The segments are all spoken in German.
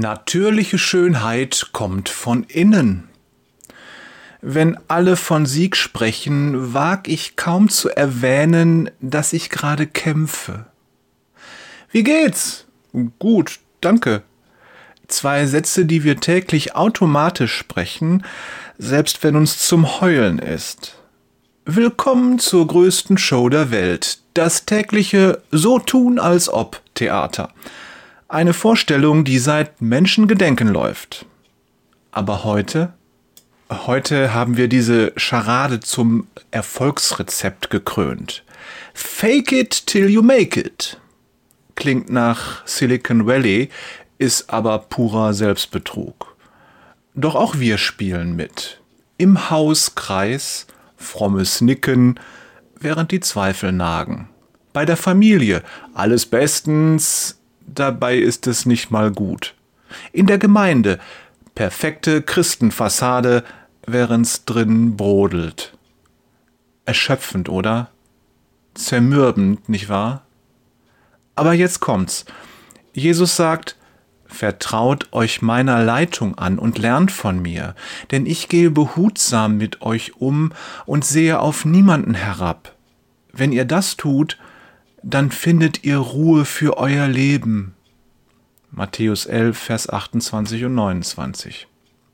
Natürliche Schönheit kommt von innen. Wenn alle von Sieg sprechen, wag ich kaum zu erwähnen, dass ich gerade kämpfe. Wie geht's? Gut, danke. 2 Sätze, die wir täglich automatisch sprechen, selbst wenn uns zum Heulen ist. Willkommen zur größten Show der Welt, das tägliche So tun als ob Theater. Eine Vorstellung, die seit Menschengedenken läuft. Aber heute haben wir diese Scharade zum Erfolgsrezept gekrönt. Fake it till you make it. Klingt nach Silicon Valley, ist aber purer Selbstbetrug. Doch auch wir spielen mit. Im Hauskreis, frommes Nicken, während die Zweifel nagen. Bei der Familie, alles bestens, dabei ist es nicht mal gut. In der Gemeinde, perfekte Christenfassade, während's drin brodelt. Erschöpfend, oder? Zermürbend, nicht wahr? Aber jetzt kommt's. Jesus sagt, vertraut euch meiner Leitung an und lernt von mir, denn ich gehe behutsam mit euch um und sehe auf niemanden herab. Wenn ihr das tut, dann findet ihr Ruhe für euer Leben. Matthäus 11, Vers 28 und 29.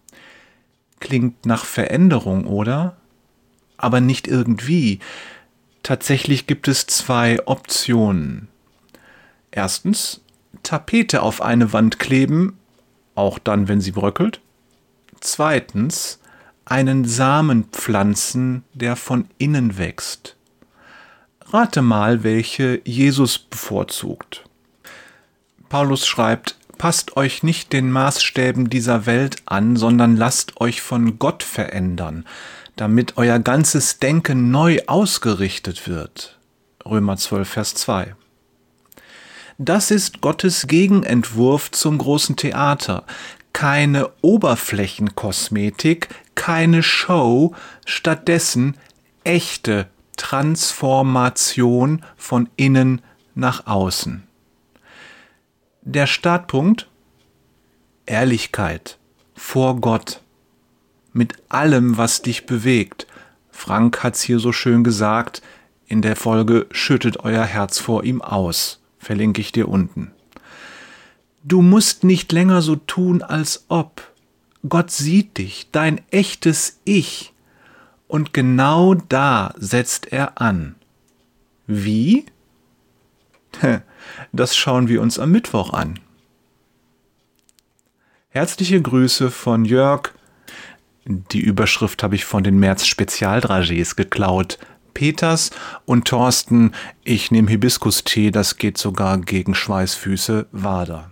Klingt nach Veränderung, oder? Aber nicht irgendwie. Tatsächlich gibt es 2 Optionen. Erstens, Tapete auf eine Wand kleben, auch dann, wenn sie bröckelt. Zweitens, einen Samen pflanzen, der von innen wächst. Rate mal, welche Jesus bevorzugt. Paulus schreibt, passt euch nicht den Maßstäben dieser Welt an, sondern lasst euch von Gott verändern, damit euer ganzes Denken neu ausgerichtet wird. Römer 12, Vers 2. Das ist Gottes Gegenentwurf zum großen Theater. Keine Oberflächenkosmetik, keine Show, stattdessen echte Transformation von innen nach außen. Der Startpunkt? Ehrlichkeit vor Gott. Mit allem, was dich bewegt. Frank hat's hier so schön gesagt, in der Folge Schüttet euer Herz vor ihm aus. Verlinke ich dir unten. Du musst nicht länger so tun, als ob. Gott sieht dich, dein echtes Ich. Und genau da setzt er an. Wie? Das schauen wir uns am Mittwoch an. Herzliche Grüße von Jörg. Die Überschrift habe ich von den März Spezialdragés geklaut. Peters und Thorsten, ich nehme Hibiskus-Tee, das geht sogar gegen Schweißfüße, Wader.